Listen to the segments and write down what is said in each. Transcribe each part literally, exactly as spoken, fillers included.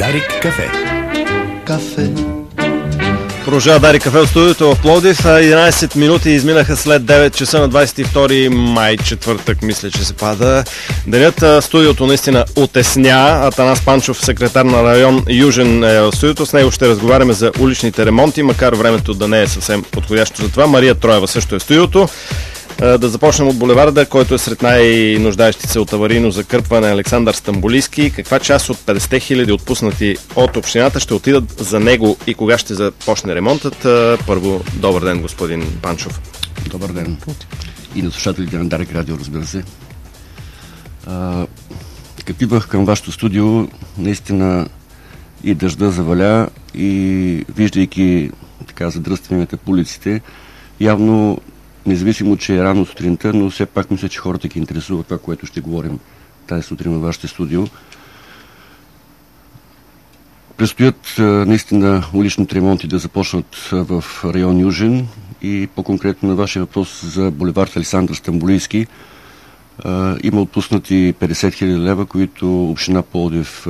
Дарик кафе. Кафе. Продължава Дарик кафе от студиото в Пловдив. единайсет минути изминаха след девет часа на двайсет и втори май, четвъртък, мисля, че се пада. Денят студиото наистина отесня. Атанас Панчов, секретар на район Южен, е в студиото. С него ще разговаряме за уличните ремонти, макар времето да не е съвсем подходящо за това. Мария Троева също е в студиото. Да започнем от булеварда, който е сред най-нуждаещи се от аварийно закърпване, Александър Стамболийски. Каква част от петдесет хиляди отпуснати от общината ще отидат за него и кога ще започне ремонтът? Първо, добър ден, господин Панчов. Добър ден. И на слушателите на Дарик Радио, разбира се. А, като идвах към вашето студио, наистина и дъжда заваля, и виждайки така задръстванията по улиците, явно, независимо, че е рано сутринта, но все пак мисля, че хората ги интересува това, което ще говорим тази сутрин във вашето студио. Предстоят наистина уличните ремонти да започнат в район Южен и по-конкретно на вашия въпрос за булевард Александър Стамболийски. Има отпуснати петдесет хиляди лева, които община Пловдив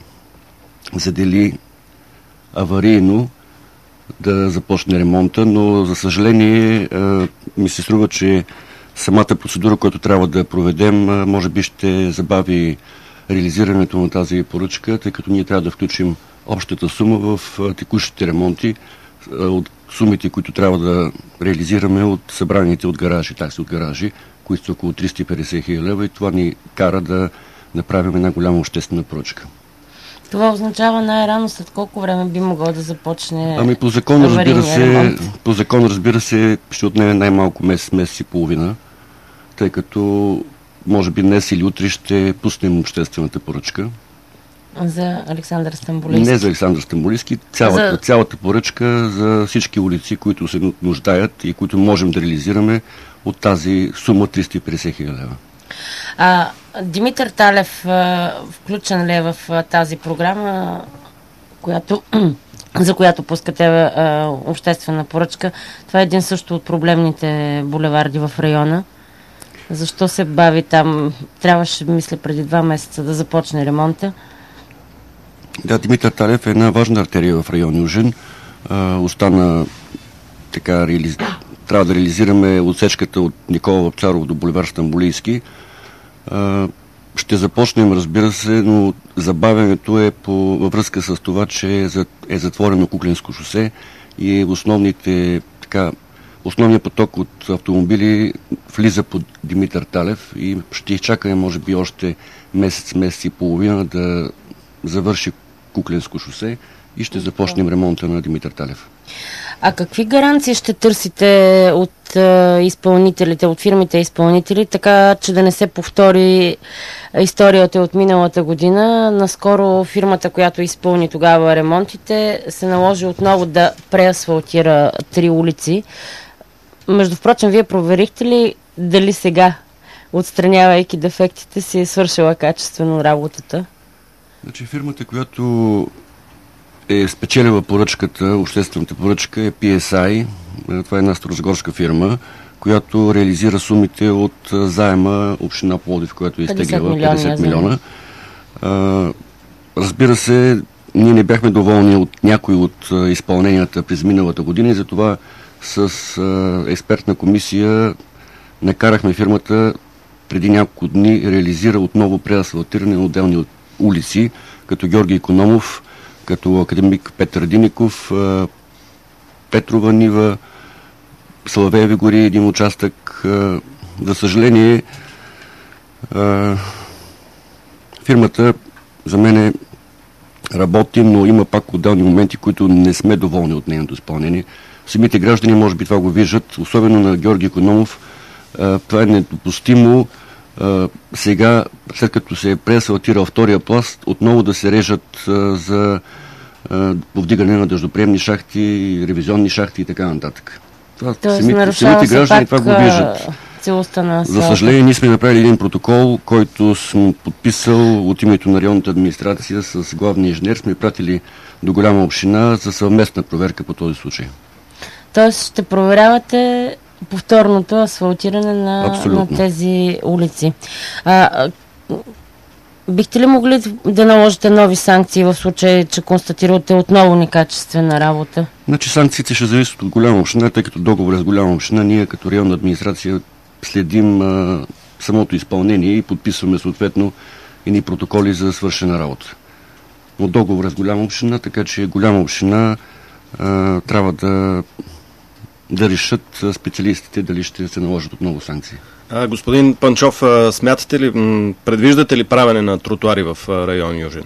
задели аварийно да започне ремонта, но за съжаление ми се струва, че самата процедура, която трябва да проведем, може би ще забави реализирането на тази поръчка, тъй като ние трябва да включим общата сума в текущите ремонти от сумите, които трябва да реализираме от събраните от гаражи, такси от гаражи, които са около триста и петдесет хиляди лева, и това ни кара да направим една голяма обществена поръчка. Това означава най-рано след колко време би могъл да започне Ами по закон, разбира се, по закон, разбира се, ще отнеме най-малко месец, месец и половина, тъй като може би днес или утре ще пуснем обществената поръчка. За Александър Стамболийски? Не за Александър Стамболийски, цялата, за... цялата поръчка за всички улици, които се нуждаят и които можем да реализираме от тази сума триста и петдесет хиляди лева. А, Димитър Талев включен ли е в тази програма, която, за която пускате а, обществена поръчка? Това е един също от проблемните булеварди в района. Защо се бави там? Трябваше, мисля, преди два месеца да започне ремонта. Да, Димитър Талев е една важна артерия в район Южен. А, остана така, реализ... трябва да реализираме отсечката от Никола Вапцаров до булевард Стамболийски. Uh, ще започнем, разбира се, но забавянето е по, във връзка с това, че е, за, е затворено Кукленско шосе и основните, така, основният поток от автомобили влиза под Димитър Талев и ще изчакаме, може би, още месец, месец и половина да завърши Кукленско шосе и ще започнем ремонта на Димитър Талев. А какви гаранции ще търсите от е, изпълнителите, от фирмите изпълнители, така че да не се повтори историята от миналата година? Наскоро фирмата, която изпълни тогава ремонтите, се наложи отново да преасфалтира три улици. Между впрочем, вие проверихте ли дали сега, отстранявайки дефектите, си е свършила качествено работата? Значи фирмата, която е спечелила поръчката, обществената поръчка е Пи Ес Ай. Това е една старозагорска фирма, която реализира сумите от заема община Пловдив, която е изтеглила петдесет милиона. А, разбира се, ние не бяхме доволни от някои от изпълненията през миналата година и затова с а, експертна комисия накарахме фирмата преди няколко дни реализира отново преасфалтиране на отделни улици, като Георги Икономов, като академик Петър Диников, Петрова нива, Славееви гори, един участък. За съжаление, фирмата за мен работи, но има пак отделни моменти, които не сме доволни от нейното изпълнение. Самите граждани, може би това го виждат, особено на Георги Икономов. Това е недопустимо. Uh, сега, след като се е преасфалтирал втория пласт, отново да се режат uh, за uh, повдигане на дъждоприемни шахти, ревизионни шахти и така нататък. Това, самите, самите граждани това го виждат. За съжаление, ние сме направили един протокол, който съм подписал от името на районната администрация с главния инженер. Сме пратили до голяма община за съвместна проверка по този случай. Тоест ще проверявате повторното асфалтиране на, на тези улици. А, бихте ли могли да наложите нови санкции в случай, че констатирате отново некачествена работа? Значи санкциите ще зависят от голяма община, тъй като договор е с голяма община. Ние като районна администрация следим а, самото изпълнение и подписваме съответно едни протоколи за свършена работа. Но договор е с голяма община, така че голяма община а, трябва да, да решат специалистите дали ще се наложат отново санкции. А, господин Панчов, смятате ли, предвиждате ли правене на тротуари в район Южен?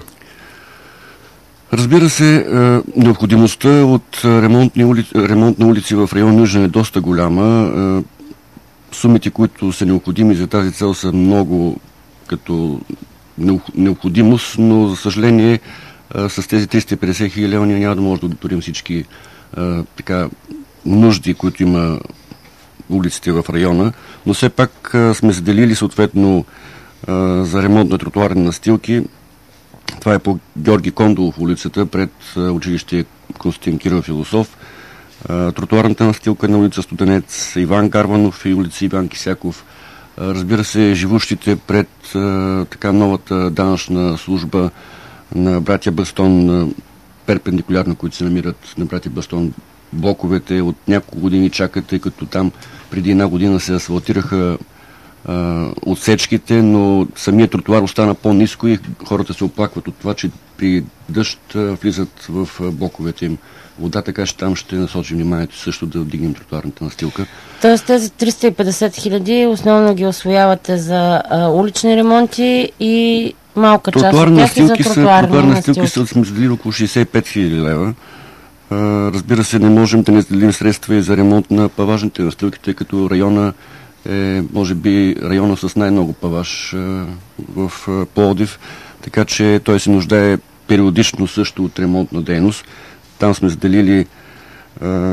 Разбира се, необходимостта от ремонтни улици, ремонт на улици в район Южен е доста голяма. Сумите, които са необходими за тази цел, са много като необходимост, но за съжаление с тези триста и петдесет хиляди лева ние няма да може да удовлетворим всички така нужди, които има улиците в района, но все пак а, сме заделили съответно а, за ремонт на тротуарни настилки. Това е по Георги Кондолов улицата пред а, училище Константин Кирил Философ. А, тротуарната настилка на улица Студенец, Иван Гарванов и улица Иван Кисяков. А, разбира се, живущите пред а, така новата данъчна служба на братя Бастон, а, перпендикулярно, които се намират на братя Бастон, блоковете от няколко години чакат, тъй като там преди една година се асфалтираха а, отсечките, но самият тротуар остана по-ниско и хората се оплакват от това, че при дъжд а, влизат в а, блоковете им вода, така че там ще насочим вниманието също да вдигнем тротуарната настилка. Тоест тези триста и петдесет хиляди основно ги усвоявате за а, улични ремонти и малка част от тях и за тротуарни настилки. Са, сме заделили около шейсет и пет хиляди лева. Разбира се, не можем да не заделим средства и за ремонт на паважните настилки, тъй като района е, може би, района с най-много паваж в Пловдив, така че той се нуждае периодично също от ремонтна дейност. Там сме заделили е,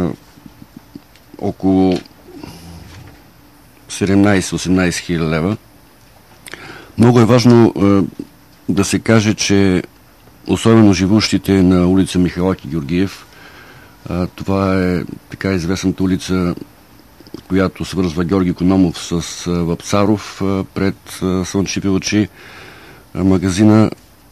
около седемнайсет-осемнайсет хиляди лева. Много е важно е, да се каже, че особено живущите на улица Михайлаки Георгиев, а, това е така известната улица, която свързва Георги Икономов с а, Вапцаров а, пред а, Слънчеви очи, а, магазина.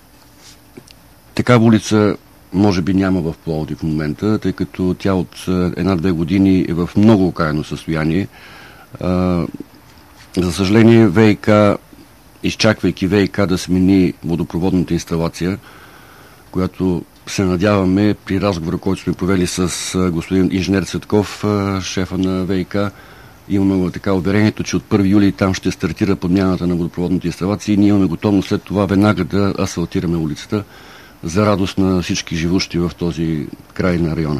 Такава улица може би няма в Пловдив в момента, тъй като тя от една-две години е в много окаяно състояние. А, за съжаление, ВиК, изчаквайки ВиК да смени водопроводната инсталация, която се надяваме при разговора, който сме провели с господин инженер Цветков, шефа на ВиК, имаме така уверението, че от първи юли там ще стартира подмяната на водопроводните инсталации и ние имаме готовност след това веднага да асфалтираме улицата за радост на всички живущи в този край на района.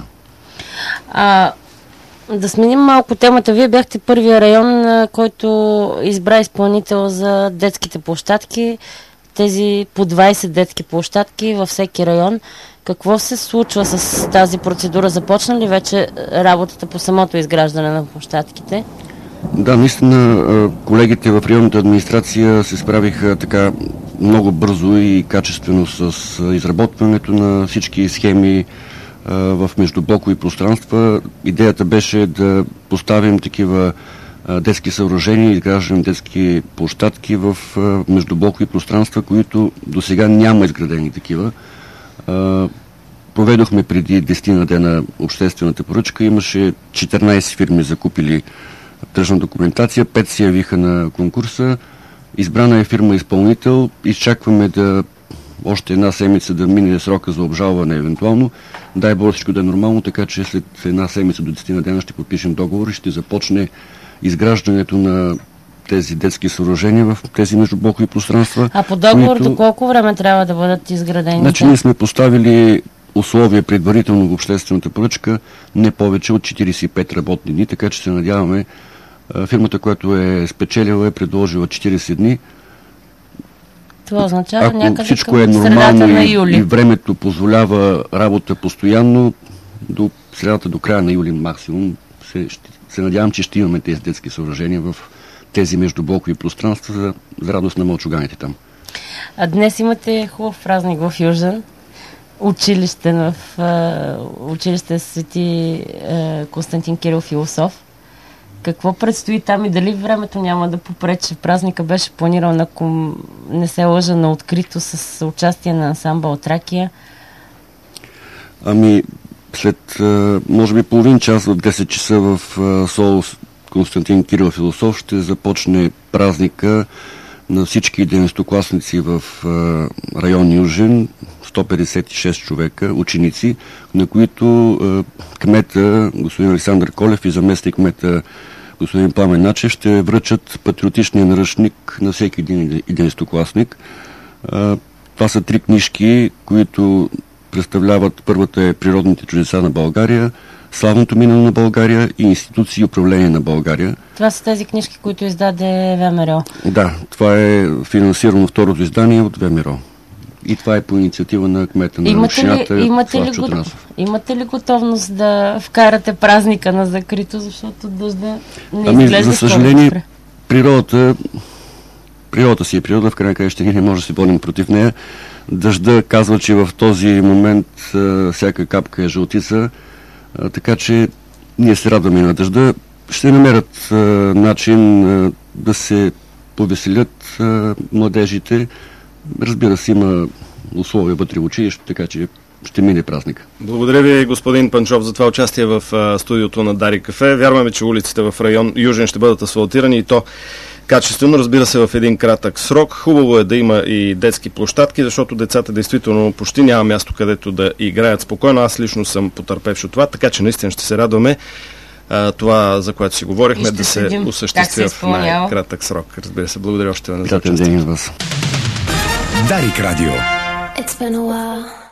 А, да сменим малко темата. Вие бяхте първия район, който избра изпълнител за детските площадки. Тези по двайсет детски площадки във всеки район. Какво се случва с тази процедура? Започна ли вече работата по самото изграждане на площадките? Да, наистина колегите в районната администрация се справиха така много бързо и качествено с изработването на всички схеми в междублокови пространства. Идеята беше да поставим такива детски съоръжения, изграждане детски площадки в междублокови пространства, които до сега няма изградени такива. Проведохме преди десет на дена обществената поръчка. Имаше четиринайсет фирми закупили тръжна документация, пет се явиха на конкурса. Избрана е фирма изпълнител. Изчакваме да още една седмица да мине срока за обжалване евентуално. Дай Боже всичко да е нормално, така че след една седмица до десет на дена ще подпишем договор и ще започне изграждането на тези детски съоръжения в тези междублокови пространства. А по договор които... до колко време трябва да бъдат изградени? Значи ние сме поставили условия предварително в обществената поръчка не повече от четирийсет и пет работни дни, така че се надяваме фирмата, която е спечелила, е предложила четирийсет дни. Това означава ако някъде всичко е нормално и, и времето позволява работа постоянно, до средата до края на юли максимум се, ще, се надявам, че ще имаме тези детски съоръжения в тези междублокови пространства за, за радост на мълчуганите там. А днес имате хубав празник в Южен. Училище в uh, училище Свети uh, Константин Кирил Философ. какво предстои там и дали времето няма да попречи. Празника беше планиран, ако не се лъжа, на открито с участие на ансамбъл Тракия. Ами, след, може би, половин час в десет часа в Соло Константин Кирил Философ ще започне празника на всички единайсетокласници в район Южен, сто петдесет и шест човека, ученици, на които кмета, господин Александър Колев, и заместник кмета господин Пламен Начев ще връчат патриотичния наръчник на всеки един единайсетокласник. Това са три книжки, които представляват: първата е "Природните чудеса на България", "Славното минало на България" и "Институции и управление на България". Това са тези книжки, които издаде ВМРО. Да, това е финансирано второто издание от ВМРО. И това е по инициатива на кмета на имате общината. Ли, имате, ли го, имате ли готовност да вкарате празника на закрито, защото дъжда не ами, изглежда? За съжаление, природата, природата си е природа, в крайна краща ние не може да се борим против нея. Дъжда казва, че в този момент а, всяка капка е жълтица, а, така че ние се радваме на дъжда. Ще намерят а, начин а, да се повеселят а, младежите. Разбира се, има условия вътре в училище, така че ще мине празник. Благодаря ви, господин Панчов, за това участие в а, студиото на Дарик кафе. Вярваме, че улиците в район Южен ще бъдат асфалтирани, и то качествено, разбира се, в един кратък срок. Хубаво е да има и детски площадки, защото децата действително почти няма място, където да играят спокойно. Аз лично съм потърпевш от това, така че наистина ще се радваме а, това, за което си говорихме, да се осъществи в най-кратък срок. Разбира се, благодаря още веднъж за участието. Ден вас. Дарик радио. It's been a while.